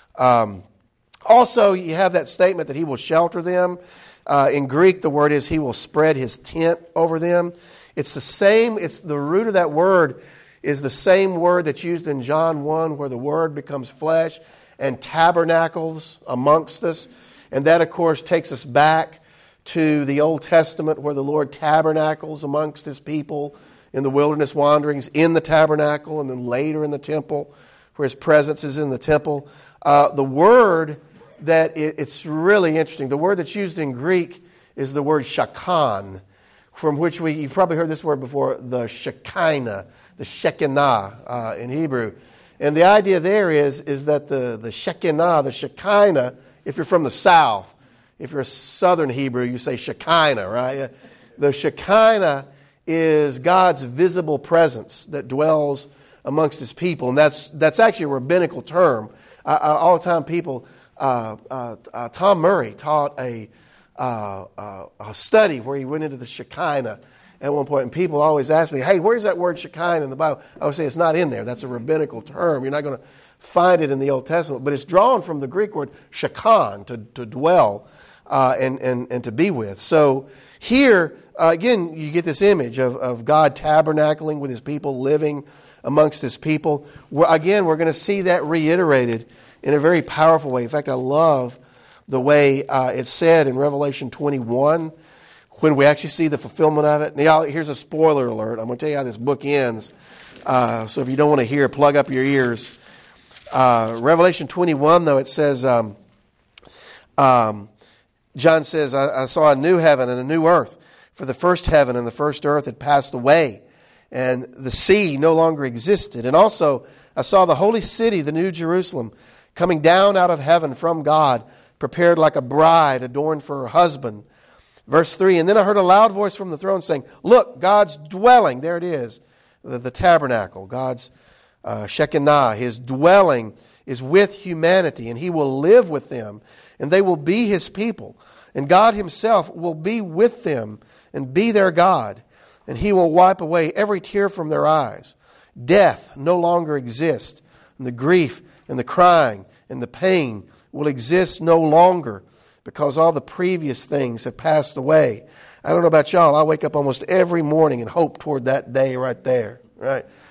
Um, also, you have that statement that He will shelter them. Uh, in Greek, the word is He will spread His tent over them. It's the same, it's the root of that word is the same word that's used in John one, where the Word becomes flesh and tabernacles amongst us. And that, of course, takes us back to the Old Testament, where the Lord tabernacles amongst His people in the wilderness wanderings, in the tabernacle, and then later in the temple, where His presence is in the temple. Uh, the word that, it, it's really interesting, the word that's used in Greek is the word shakan, from which we, you've probably heard this word before, the Shekinah, the Shekinah uh, in Hebrew. And the idea there is, is that the, the Shekinah, the Shekinah, if you're from the South, if you're a Southern Hebrew, you say Shekinah, right? The Shekinah is God's visible presence that dwells amongst His people. And that's that's actually a rabbinical term. Uh, all the time people, uh, uh, uh, Tom Murray taught a, uh, uh, a study where he went into the Shekinah at one point. And people always ask me, hey, where's that word Shekinah in the Bible? I would say it's not in there. That's a rabbinical term. You're not going to find it in the Old Testament. But it's drawn from the Greek word shekan, to, to dwell uh, and, and, and to be with. So here, uh, again, you get this image of, of God tabernacling with His people, living amongst His people. We're, again, we're going to see that reiterated in a very powerful way. In fact, I love the way uh, it's said in Revelation twenty-one, when we actually see the fulfillment of it. Now, here's a spoiler alert. I'm going to tell you how this book ends. Uh, so if you don't want to hear, plug up your ears. Uh, Revelation twenty-one, though, it says, um, um, John says, I, I saw a new heaven and a new earth, for the first heaven and the first earth had passed away, and the sea no longer existed. And also I saw the holy city, the New Jerusalem, coming down out of heaven from God, prepared like a bride adorned for her husband. Verse three, and then I heard a loud voice from the throne saying, look, God's dwelling, there it is, the, the tabernacle, God's uh, Shekinah, His dwelling is with humanity, and He will live with them, and they will be His people. And God Himself will be with them and be their God, and He will wipe away every tear from their eyes. Death no longer exists, and the grief and the crying and the pain will exist no longer, because all the previous things have passed away. I don't know about y'all, I wake up almost every morning and hope toward that day right there, right?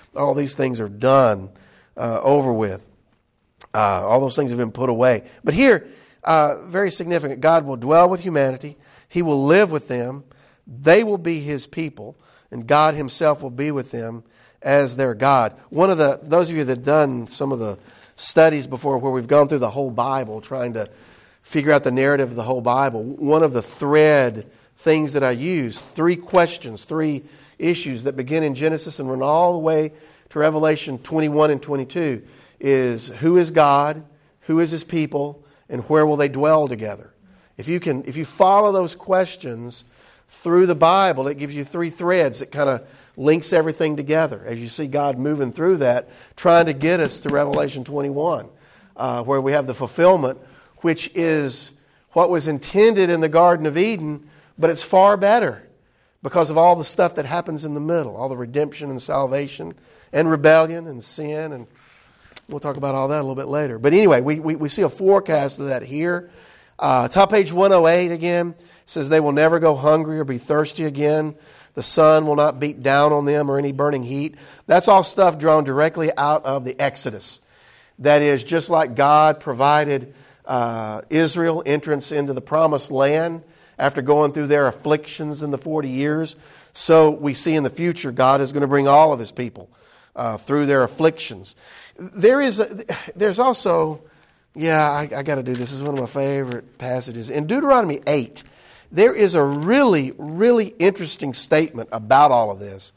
All these things are done, uh, over with. Uh, all those things have been put away. But here, uh, very significant, God will dwell with humanity. He will live with them. They will be His people. And God Himself will be with them as their God. One of the, those of you that have done some of the studies before where we've gone through the whole Bible, trying to figure out the narrative of the whole Bible, one of the thread things that I use, three questions, three issues that begin in Genesis and run all the way to Revelation twenty-one and twenty-two, is who is God, who is His people, and where will they dwell together? If you can, if you follow those questions through the Bible, it gives you three threads that kind of links everything together as you see God moving through that, trying to get us to Revelation twenty-one, uh, where we have the fulfillment, which is what was intended in the Garden of Eden, but it's far better because of all the stuff that happens in the middle, all the redemption and salvation and rebellion and sin, and we'll talk about all that a little bit later. But anyway, we, we, we see a forecast of that here. Uh, top page one oh eight again says they will never go hungry or be thirsty again. The sun will not beat down on them or any burning heat. That's all stuff drawn directly out of the Exodus. That is, just like God provided uh, Israel entrance into the promised land after going through their afflictions in the forty years, so we see in the future God is going to bring all of His people uh, through their afflictions. There is, a, there's also, yeah, I, I got to do this. This is one of my favorite passages. In Deuteronomy eight, there is a really, really interesting statement about all of this.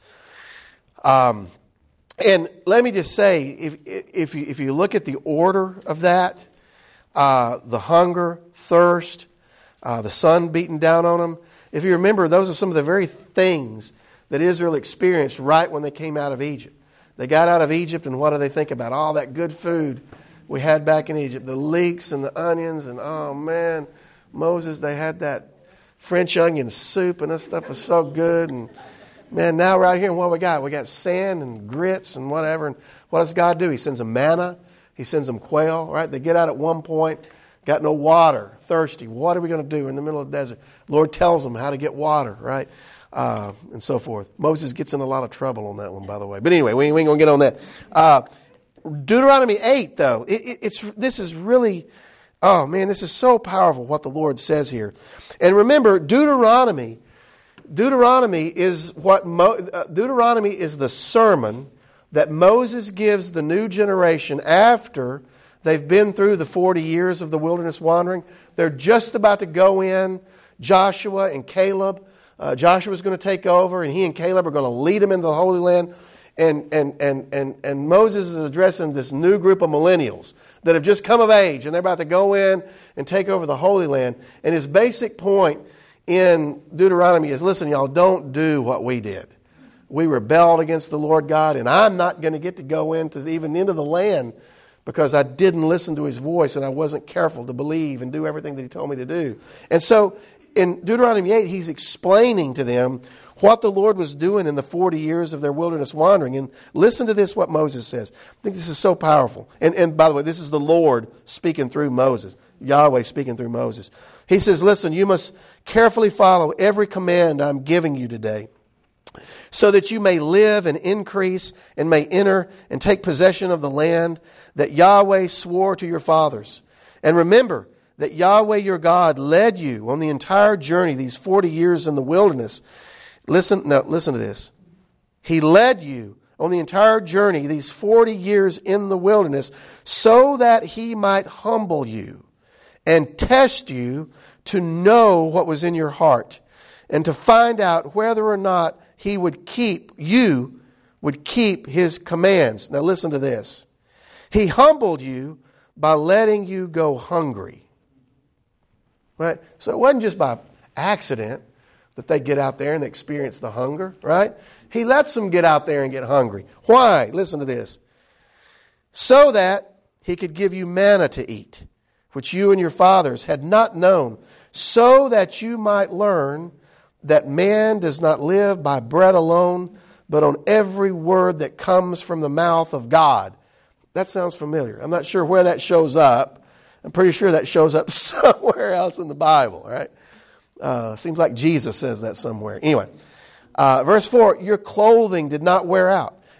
Um, and let me just say, if if you, if you look at the order of that, uh, the hunger, thirst, uh, the sun beating down on them, if you remember, those are some of the very things that Israel experienced right when they came out of Egypt. They got out of Egypt, and what do they think about? All that good food we had back in Egypt. The leeks and the onions, and oh man, Moses, they had that French onion soup, and that stuff was so good. And man, now right here, what we got? We got sand and grits and whatever. And what does God do? He sends them manna. He sends them quail, right? They get out at one point, got no water, thirsty. What are we going to do in the middle of the desert? Lord tells them how to get water, right? Uh, and so forth. Moses gets in a lot of trouble on that one, by the way. But anyway, we, we ain't going to get on that. Uh, Deuteronomy eight, though, it, it, it's this is really, oh man, this is so powerful what the Lord says here. And remember, Deuteronomy, Deuteronomy is what Mo, uh, Deuteronomy is the sermon that Moses gives the new generation after they've been through the forty years of the wilderness wandering. They're just about to go in. Joshua and Caleb. Uh, Joshua's going to take over, and he and Caleb are going to lead them into the Holy Land. And, and, and, and, and Moses is addressing this new group of millennials that have just come of age, and they're about to go in and take over the Holy Land. And his basic point in Deuteronomy is, listen, y'all, don't do what we did. We rebelled against the Lord God, and I'm not going to get to go into even into the land because I didn't listen to His voice and I wasn't careful to believe and do everything that He told me to do. And so in Deuteronomy eight, he's explaining to them what the Lord was doing in the forty years of their wilderness wandering. And listen to this, what Moses says. I think this is so powerful. And, and by the way, this is the Lord speaking through Moses. Yahweh speaking through Moses. He says, listen, you must carefully follow every command I'm giving you today, so that you may live and increase and may enter and take possession of the land that Yahweh swore to your fathers. And remember that Yahweh your God led you on the entire journey, these forty years in the wilderness. Listen, now listen to this. He led you on the entire journey, these forty years in the wilderness, so that He might humble you and test you to know what was in your heart and to find out whether or not He would keep, you would keep His commands. Now listen to this. He humbled you by letting you go hungry. Right? So it wasn't just by accident that they get out there and they experience the hunger, right? He lets them get out there and get hungry. Why? Listen to this. So that He could give you manna to eat, which you and your fathers had not known, so that you might learn that man does not live by bread alone, but on every word that comes from the mouth of God. That sounds familiar. I'm not sure where that shows up. I'm pretty sure that shows up somewhere else in the Bible, right? Uh, seems like Jesus says that somewhere. Anyway, uh, verse four, your clothing did not wear out,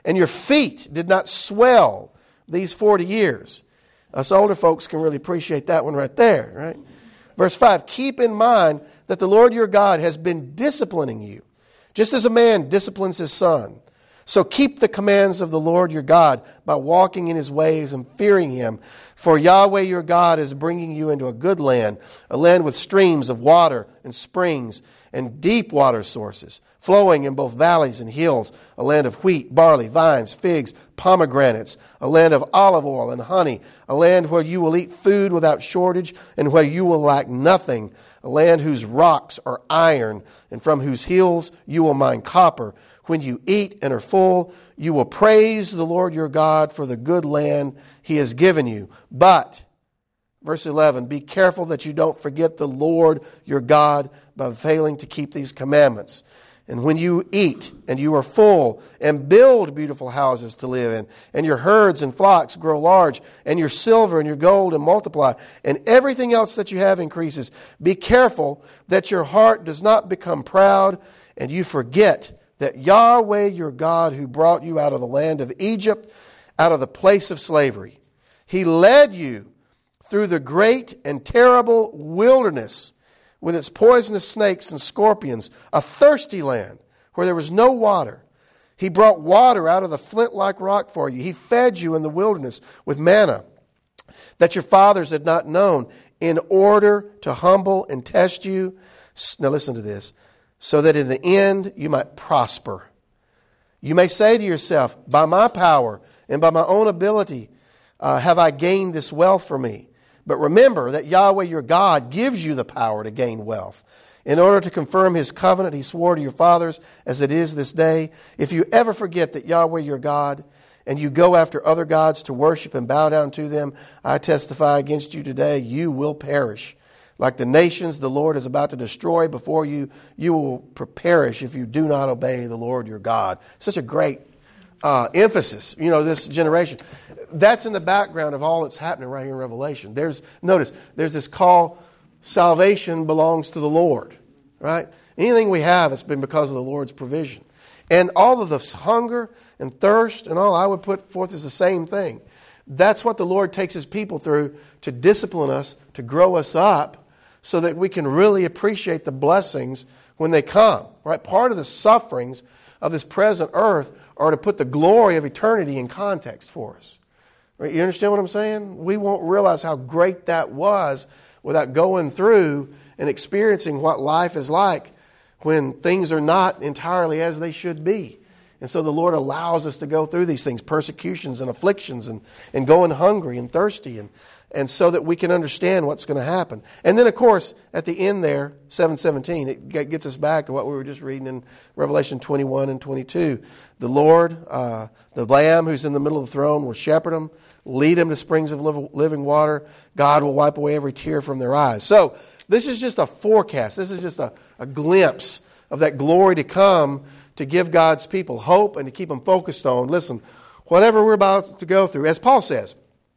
and your feet did not swell these forty years. Us older folks can really appreciate that one right there, right? Verse five, keep in mind that the Lord your God has been disciplining you, just as a man disciplines his son. So keep the commands of the Lord your God by walking in his ways and fearing him. For Yahweh your God is bringing you into a good land, a land with streams of water and springs and deep water sources, flowing in both valleys and hills, a land of wheat, barley, vines, figs, pomegranates, a land of olive oil and honey, a land where you will eat food without shortage and where you will lack nothing, a land whose rocks are iron and from whose hills you will mine copper. When you eat and are full, you will praise the Lord your God for the good land he has given you. But, verse eleven, be careful that you don't forget the Lord your God by failing to keep these commandments. And when you eat and you are full and build beautiful houses to live in, and your herds and flocks grow large, and your silver and your gold and multiply, and everything else that you have increases, be careful that your heart does not become proud and you forget that Yahweh your God, who brought you out of the land of Egypt, out of the place of slavery, he led you through the great and terrible wilderness with its poisonous snakes and scorpions, a thirsty land where there was no water. He brought water out of the flint-like rock for you. He fed you in the wilderness with manna that your fathers had not known, in order to humble and test you. Now listen to this. So that in the end you might prosper. You may say to yourself, by my power and by my own ability uh, have I gained this wealth for me. But remember that Yahweh your God gives you the power to gain wealth. In order to confirm his covenant he swore to your fathers as it is this day. If you ever forget that Yahweh your God and you go after other gods to worship and bow down to them, I testify against you today, you will perish. Like the nations the Lord is about to destroy before you, you will perish if you do not obey the Lord your God. Such a great uh, emphasis, you know, this generation. That's in the background of all that's happening right here in Revelation. There's, notice, there's this call, salvation belongs to the Lord, right? Anything we have, it's been because of the Lord's provision. And all of this hunger and thirst and all I would put forth is the same thing. That's what the Lord takes his people through to discipline us, to grow us up, so that we can really appreciate the blessings when they come. Right? Part of the sufferings of this present earth are to put the glory of eternity in context for us. Right? You understand what I'm saying? We won't realize how great that was without going through and experiencing what life is like when things are not entirely as they should be. And so the Lord allows us to go through these things, persecutions and afflictions and, and going hungry and thirsty, and, and so that we can understand what's going to happen. And then, of course, at the end there, seven seventeen, it gets us back to what we were just reading in Revelation twenty-one and twenty-two. The Lord, uh, the Lamb who's in the middle of the throne, will shepherd them, lead them to springs of living water. God will wipe away every tear from their eyes. So this is just a forecast. This is just a, a glimpse of that glory to come, to give God's people hope and to keep them focused on, listen, whatever we're about to go through, as Paul says,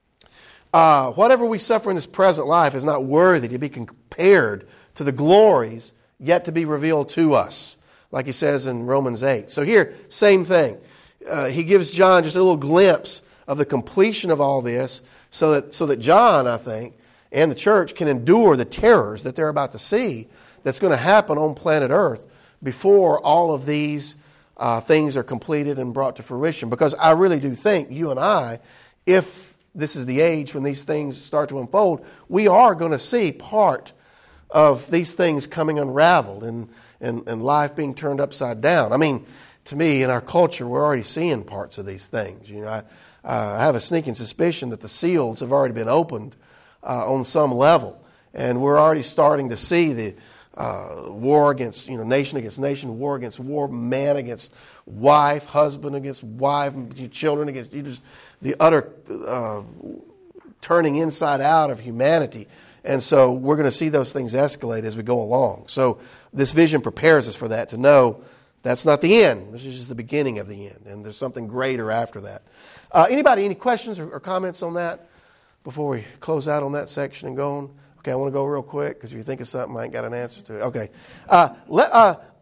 uh, whatever we suffer in this present life is not worthy to be compared to the glories yet to be revealed to us, like he says in Romans eight. So here, same thing. Uh, he gives John just a little glimpse of the completion of all this so that, so that John, I think, and the church can endure the terrors that they're about to see that's going to happen on planet Earth before all of these uh, things are completed and brought to fruition. Because I really do think you and I, if this is the age when these things start to unfold, we are going to see part of these things coming unraveled and, and, and life being turned upside down. I mean, to me, in our culture, we're already seeing parts of these things. You know, I, uh, I have a sneaking suspicion that the seals have already been opened uh, on some level. And we're already starting to see the Uh, war against, you know, nation against nation, war against war, man against wife, husband against wife, children against, you just, the utter uh, turning inside out of humanity. And so we're going to see those things escalate as we go along. So this vision prepares us for that, to know that's not the end. This is just the beginning of the end. And there's something greater after that. Uh, anybody, any questions or, or comments on that before we close out on that section and go on? Okay, I want to go real quick because if you think of something, I ain't got an answer to it. Okay. Uh, let, uh,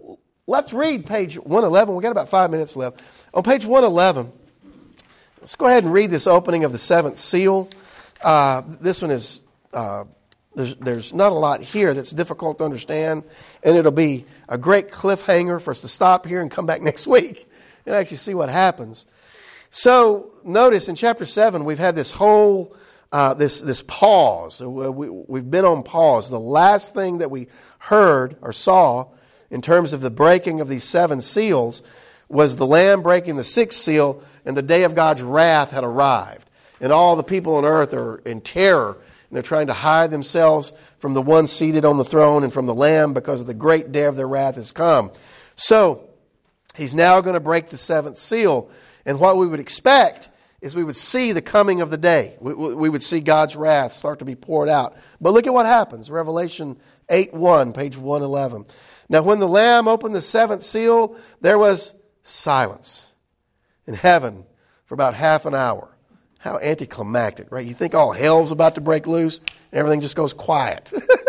let's read page one eleven. We've got about five minutes left. On page one eleven, let's go ahead and read this opening of the seventh seal. Uh, this one is, uh, there's, there's not a lot here that's difficult to understand, and it'll be a great cliffhanger for us to stop here and come back next week and actually see what happens. So notice in chapter seven, we've had this whole, uh, this this pause. We, we've been on pause. The last thing that we heard or saw in terms of the breaking of these seven seals was the Lamb breaking the sixth seal, and the day of God's wrath had arrived. And all the people on earth are in terror, and they're trying to hide themselves from the one seated on the throne and from the Lamb because the great day of their wrath has come. So, he's now going to break the seventh seal. And what we would expect is we would see the coming of the day. We, we would see God's wrath start to be poured out. But look at what happens. Revelation eight one, page one eleven. Now when the Lamb opened the seventh seal, there was silence in heaven for about half an hour. How anticlimactic, right? You think all hell's about to break loose, and everything just goes quiet.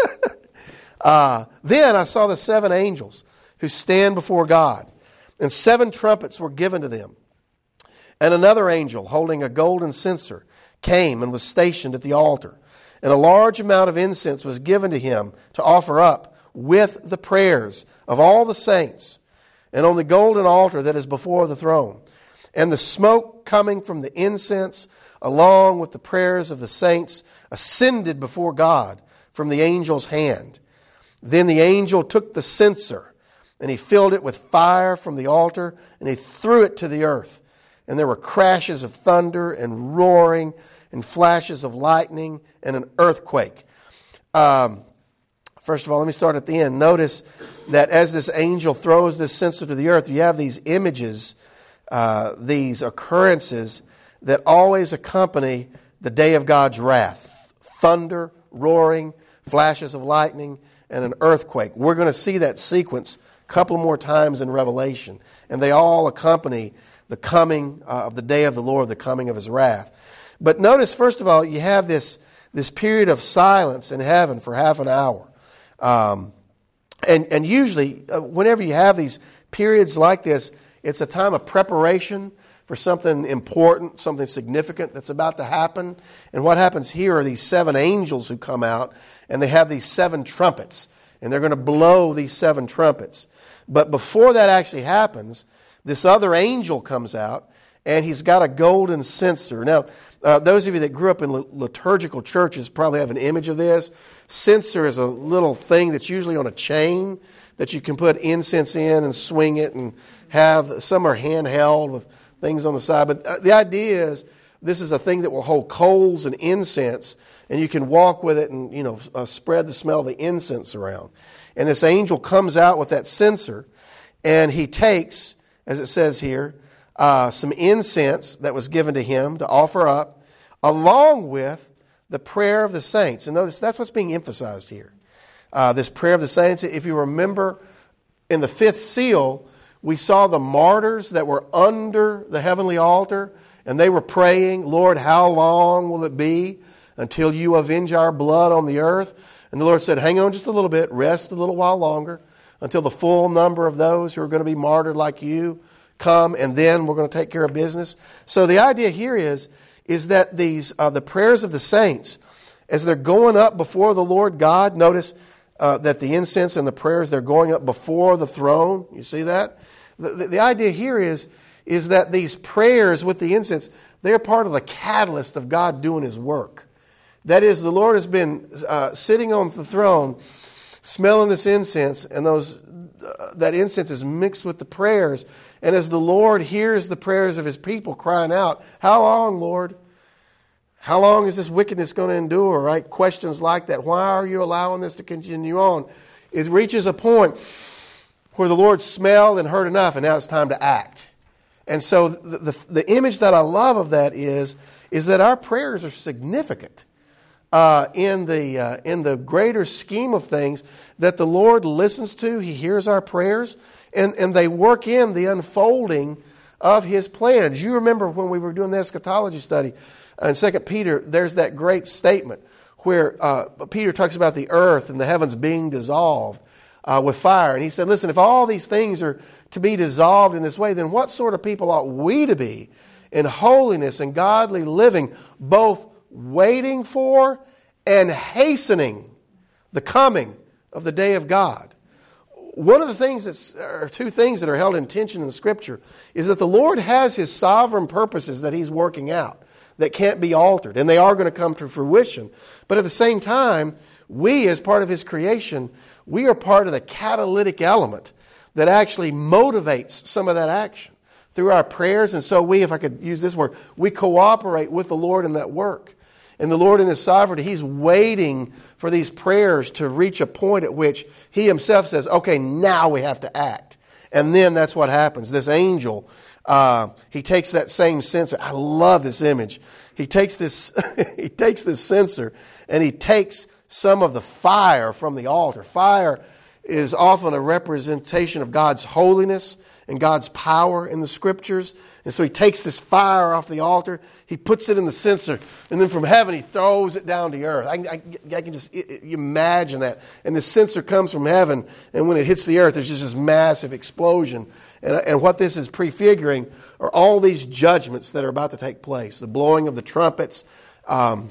uh, then I saw the seven angels who stand before God, and seven trumpets were given to them. And another angel, holding a golden censer, came and was stationed at the altar. And a large amount of incense was given to him to offer up with the prayers of all the saints, and on the golden altar that is before the throne. And the smoke coming from the incense, along with the prayers of the saints, ascended before God from the angel's hand. Then the angel took the censer, and he filled it with fire from the altar, and he threw it to the earth. And there were crashes of thunder and roaring and flashes of lightning and an earthquake. Um, first of all, let me start at the end. Notice that as this angel throws this censer to the earth, you have these images, uh, these occurrences that always accompany the day of God's wrath. Thunder, roaring, flashes of lightning, and an earthquake. We're going to see that sequence a couple more times in Revelation. And they all accompany the coming uh, of the day of the Lord, the coming of His wrath. But notice, first of all, you have this, this period of silence in heaven for half an hour. Um, and, and usually, uh, whenever you have these periods like this, it's a time of preparation for something important, something significant that's about to happen. And what happens here are these seven angels who come out, and they have these seven trumpets, and they're going to blow these seven trumpets. But before that actually happens, this other angel comes out, and he's got a golden censer. Now, uh, those of you that grew up in liturgical churches probably have an image of this. Censer is a little thing that's usually on a chain that you can put incense in and swing it and have. Some are handheld with things on the side. But the idea is this is a thing that will hold coals and incense, and you can walk with it and, you know, uh, spread the smell of the incense around. And this angel comes out with that censer, and he takes, as it says here, uh, some incense that was given to him to offer up, along with the prayer of the saints. And notice that's what's being emphasized here. Uh, this prayer of the saints. If you remember, in the fifth seal, we saw the martyrs that were under the heavenly altar, and they were praying, Lord, how long will it be until you avenge our blood on the earth? And the Lord said, hang on just a little bit, rest a little while longer, until the full number of those who are going to be martyred like you come, and then we're going to take care of business. So the idea here is, is that these uh, the prayers of the saints, as they're going up before the Lord God, notice uh, that the incense and the prayers, they're going up before the throne. You see that? The, the, the idea here is, is that these prayers with the incense, they're part of the catalyst of God doing His work. That is, the Lord has been uh, sitting on the throne, smelling this incense, and those uh, that incense is mixed with the prayers. And as the Lord hears the prayers of His people crying out, how long, Lord? How long is this wickedness going to endure? Right? Questions like that. Why are you allowing this to continue on? It reaches a point where the Lord smelled and heard enough, and now it's time to act. And so the, the, the image that I love of that is, is that our prayers are significant. Uh, in the uh, in the greater scheme of things, that the Lord listens to, He hears our prayers, and, and they work in the unfolding of His plans. You remember when we were doing the eschatology study in Second Peter, there's that great statement where uh, Peter talks about the earth and the heavens being dissolved. uh, with fire. And he said, listen, if all these things are to be dissolved in this way, then what sort of people ought we to be in holiness and godly living, both waiting for and hastening the coming of the day of God? One of the things that's, or two things that are held in tension in Scripture is that the Lord has His sovereign purposes that He's working out that can't be altered, and they are going to come to fruition. But at the same time, we as part of His creation, we are part of the catalytic element that actually motivates some of that action through our prayers. And so we, if I could use this word, we cooperate with the Lord in that work. And the Lord in His sovereignty, He's waiting for these prayers to reach a point at which He Himself says, okay, now we have to act. And then that's what happens. This angel, uh, he takes that same censer. I love this image. He takes this, he takes this censer and he takes some of the fire from the altar. Fire is often a representation of God's holiness and God's power in the Scriptures. And so he takes this fire off the altar, he puts it in the censer, and then from heaven he throws it down to earth. I, I, I can just imagine that. And the censer comes from heaven, and when it hits the earth, there's just this massive explosion. And, and what this is prefiguring are all these judgments that are about to take place. The blowing of the trumpets, um,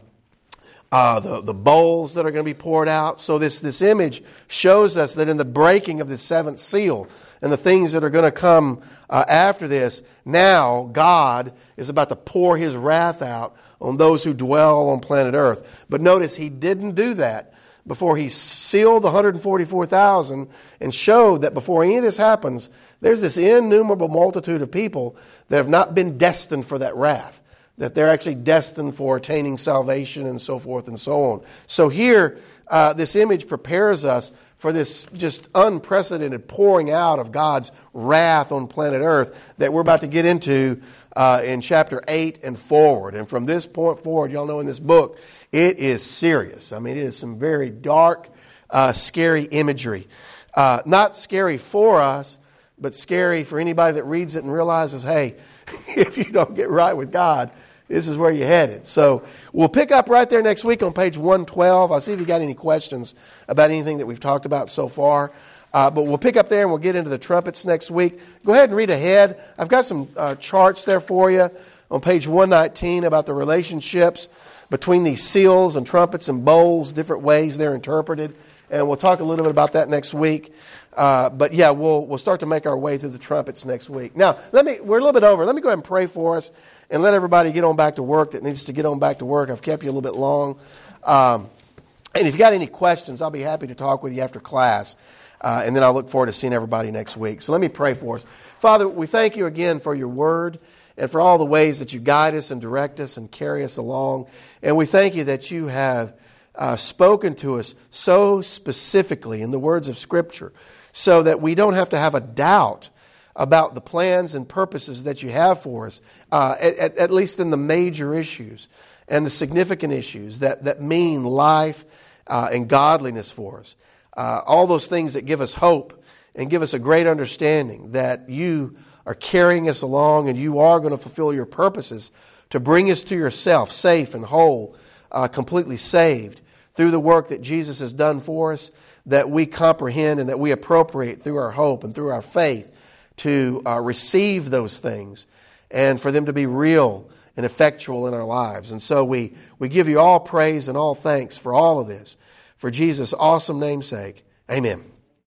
Uh, the, the bowls that are going to be poured out. So this, this image shows us that in the breaking of the seventh seal and the things that are going to come uh, after this, now God is about to pour His wrath out on those who dwell on planet Earth. But notice He didn't do that before He sealed the one hundred forty-four thousand and showed that before any of this happens, there's this innumerable multitude of people that have not been destined for that wrath, that they're actually destined for attaining salvation and so forth and so on. So here, uh, this image prepares us for this just unprecedented pouring out of God's wrath on planet Earth that we're about to get into uh, in chapter eight and forward. And from this point forward, y'all know in this book, it is serious. I mean, it is some very dark, uh, scary imagery. Uh, not scary for us, but scary for anybody that reads it and realizes, hey, if you don't get right with God, this is where you're headed. So we'll pick up right there next week on page one twelve. I'll see if you got any questions about anything that we've talked about so far. Uh, but we'll pick up there and we'll get into the trumpets next week. Go ahead and read ahead. I've got some uh, charts there for you on page one nineteen about the relationships between these seals and trumpets and bowls, different ways they're interpreted. And we'll talk a little bit about that next week. Uh, but yeah, we'll we'll start to make our way through the trumpets next week. Now, let me we're a little bit over. Let me go ahead and pray for us and let everybody get on back to work that needs to get on back to work. I've kept you a little bit long. Um, and if you got any questions, I'll be happy to talk with you after class. Uh, and then I'll look forward to seeing everybody next week. So let me pray for us. Father, we thank you again for your word and for all the ways that you guide us and direct us and carry us along. And we thank you that you have uh, spoken to us so specifically in the words of Scripture, so that we don't have to have a doubt about the plans and purposes that you have for us, uh, at, at least in the major issues and the significant issues that, that mean life uh, and godliness for us. Uh, all those things that give us hope and give us a great understanding that you are carrying us along and you are going to fulfill your purposes to bring us to yourself safe and whole, uh, completely saved through the work that Jesus has done for us, that we comprehend and that we appropriate through our hope and through our faith to uh, receive those things and for them to be real and effectual in our lives. And so we, we give you all praise and all thanks for all of this. For Jesus' awesome name's sake, amen.